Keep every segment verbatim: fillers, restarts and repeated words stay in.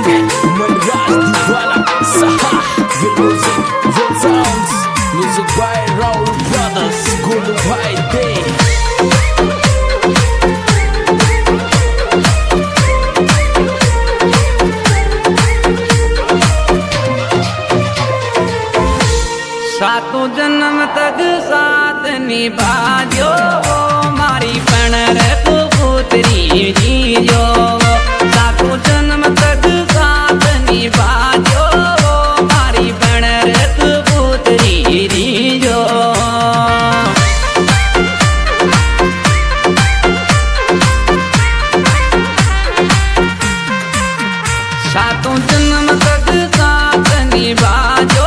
Malraj Dibala, Saha, Good music, good sounds. Music by Raul Brothers, Good by Day. सातों जन्म तक साथ निभाजो मारी पण रे कबूतरी जीजो। सातों जन्म तक साथ निभाजो मारी पण रे कबूतरी जीजो। सातों जन्म तक साथ निभाजो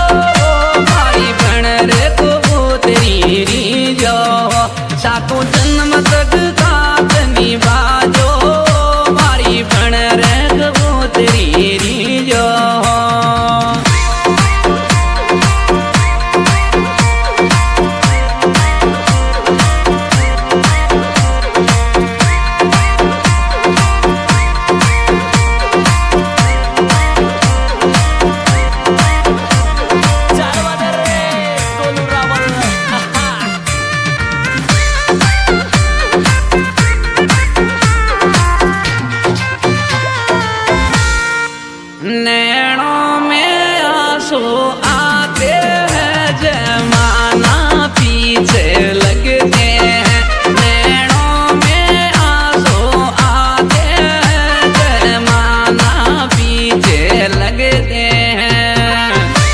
सातों जन्म तक साथ निभाजो मारी पण रे कबूतरी रीजो। नैनों में आंसू आते हैं जमाना पीछे लगते हैं। नैनों में आंसू आते हैं जमाना पीछे लगते हैं।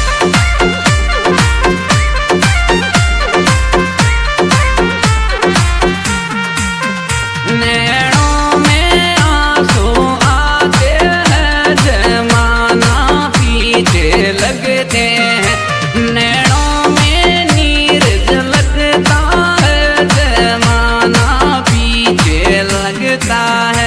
नैनों में आंसू आते हैं जमाना पीछे लगते हैं। नैनों में नीर झलकता है जमाना पीछे लगता है।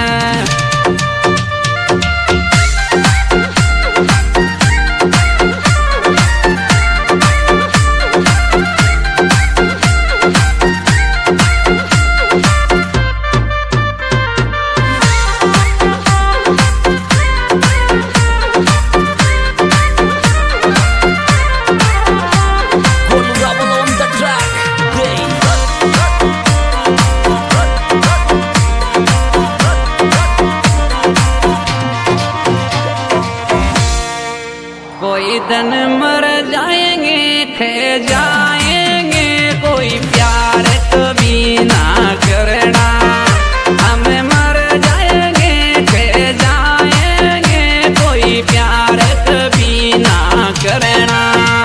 कोई दिन मर जाएंगे खे जाएंगे कोई प्यार कभी ना करना। हम मर जाएंगे खे जाएंगे कोई प्यार कभी ना करना।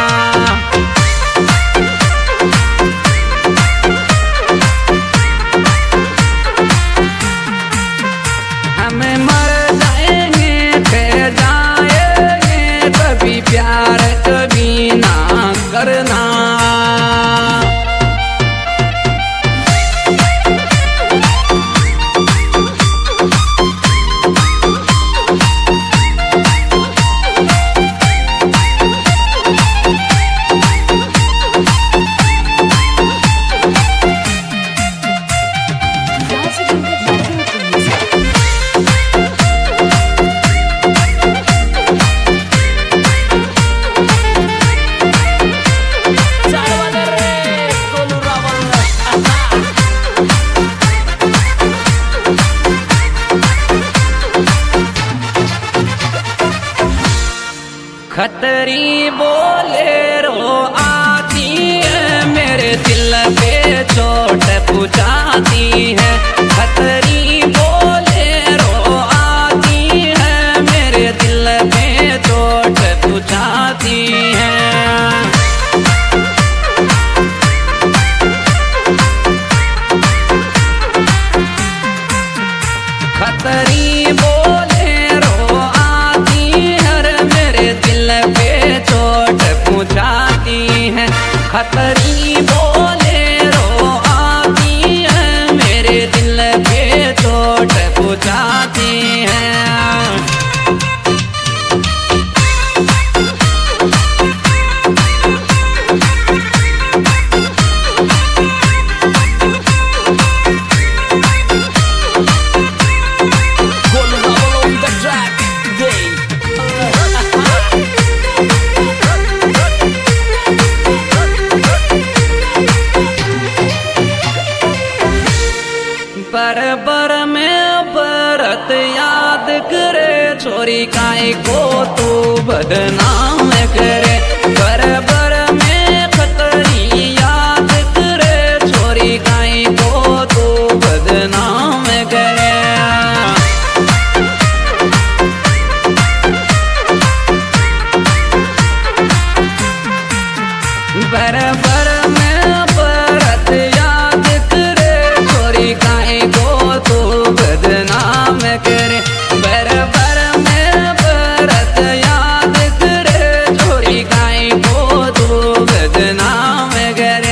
हम मर जाएंगे खे जाएंगे कभी प्यार कभी ना करना। खतरी बोलेरो आती है मेरे दिल पे चोट पहुंचाती है। खतरी बोलेरो आती है मेरे दिल पे चोट पहुंचाती है। खतरी बोलेरो आती है मेरे दिल पे चोट पहुंचाती है। खतरी बोलेरो आती है मेरे दिल पे छोरी काई को तू बदनाम करे, बरबर में खतरी याद करे, छोरी काई को तू बदनाम करे। बरबर में परत याद करे, छोरी काई को तू बदनाम करे, बरबर में परत याद करे, छोरी काई को तू बदनाम करे।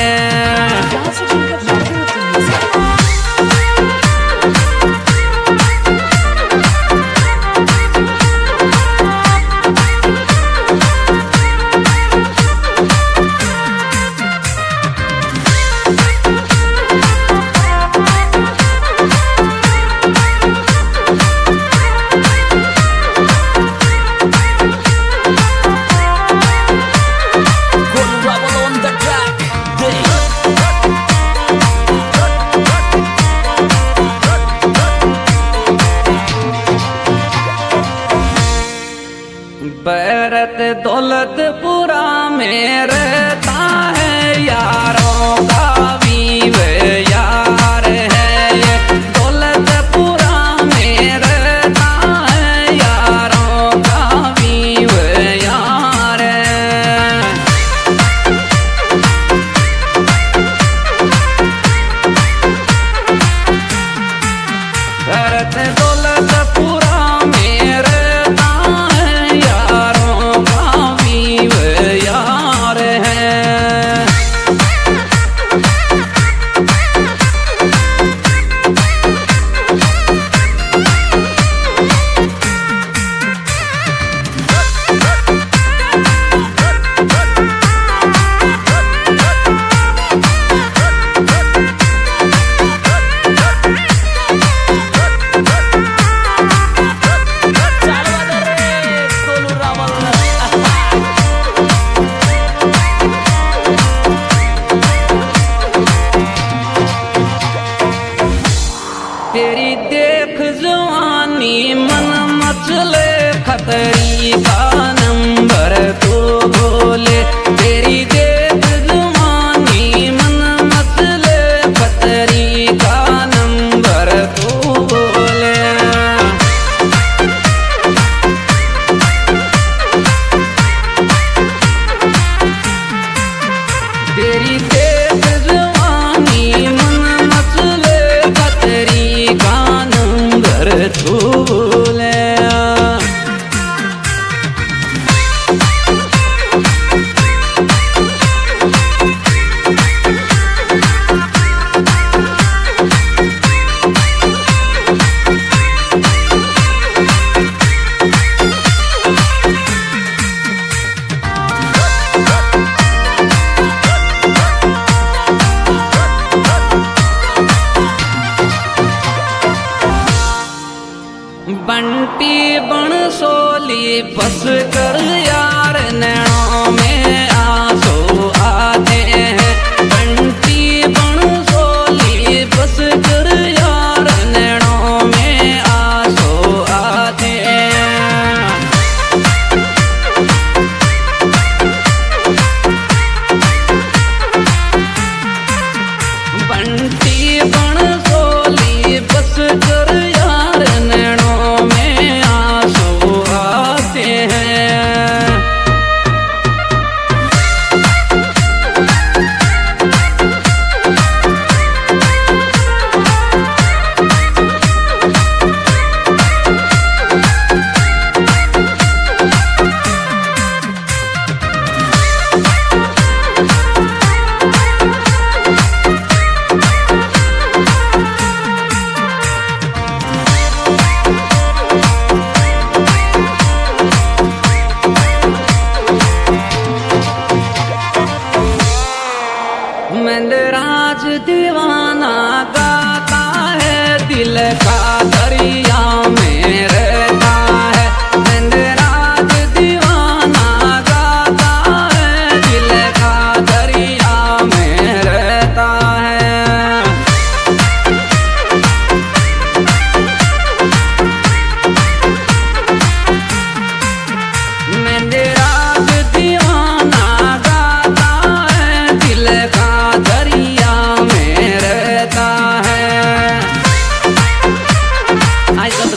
बरत दौलतपुरा में रहता है, यारों का वीव यार है ये, दौलतपुरा में रहता है, यारों का वीव यार है। बरत दौलतपुरा में रहता है, यारों का वीव यार है।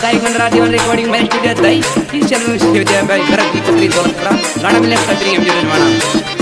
गायक मंडळ दीवान रिकॉर्डिंग में स्टूडियो दई इस चैनल में स्टूडियो है भाई भरत की कतरी दौलत गाना मिले कतरी हम जो रजवाना